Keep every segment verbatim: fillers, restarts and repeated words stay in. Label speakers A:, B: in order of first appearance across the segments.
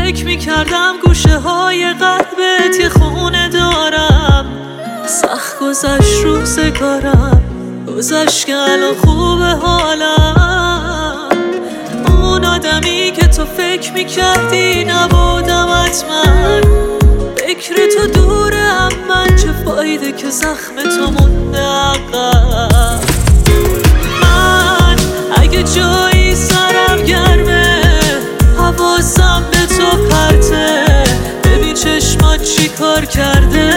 A: فکر میکردم گوشه های قلبت یه خونه دارم. سخت گذشت روزگارم، گذشت که الان خوبه حالم. اون آدمی که تو فکر میکردی نبودم حتما. فکر تو دوره هم من، چه فایده که زخم تو مونده عقب. من اگه جایی سرم گرمه، حواسم به تو پرته، ببین چشمات چی کار کرده.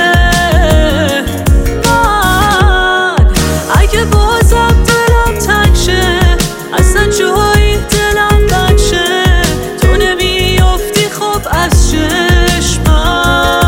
A: من اگه بازم دلم تنگ شه، اصلا جایی دلم بند شه، تو نمیافتی خب از چشمم.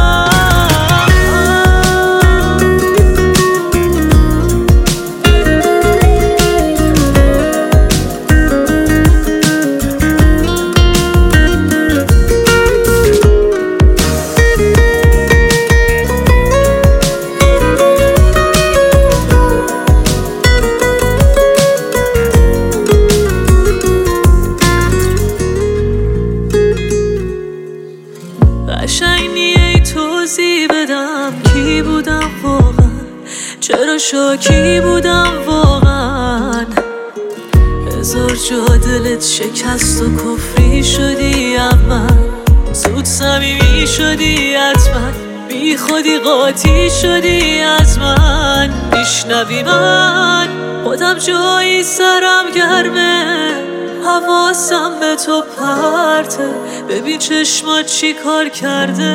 A: قشنگ نیه توضیح بدم کی بودم واقعا، چرا شاکی بودم واقعا. هزار جا دلت شکست و کفری شدی، اما زود صمیمی شدی حتما. بی خودی قاطی شدی از من. میشنوی من خودم جایی سرم گرمه، حواسم به تو پرته، ببین چشمات چی کار کرده.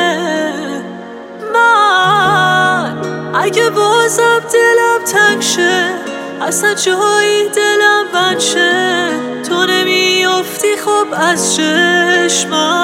A: من اگه بازم دلم تنگ شه، اصلا جایی دلم بند شه، تو نمیافتی خب از چشمم.